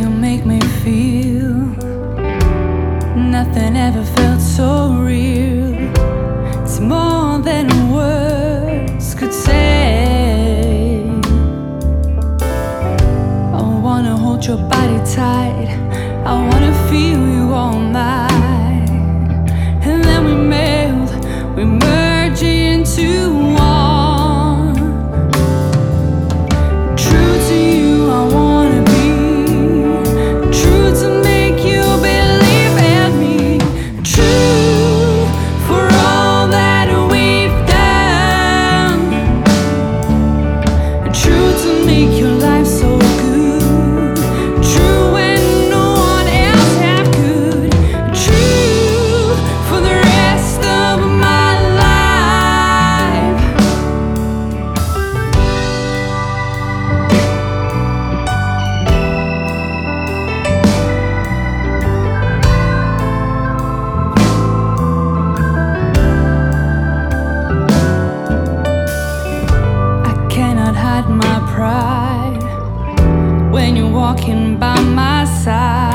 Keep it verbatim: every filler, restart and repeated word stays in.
you make me feel. Nothing ever felt so real. It's more than words could say. I wanna hold your body tight. I wanna feel you all night. And then we melt, we merge into one. True to you, I wanna be. True to make you believe in me. True for all that we've done. True to make your life so good. True when no one else have could. True for the rest of my life. I cannot hide my pride when you're walking by my side.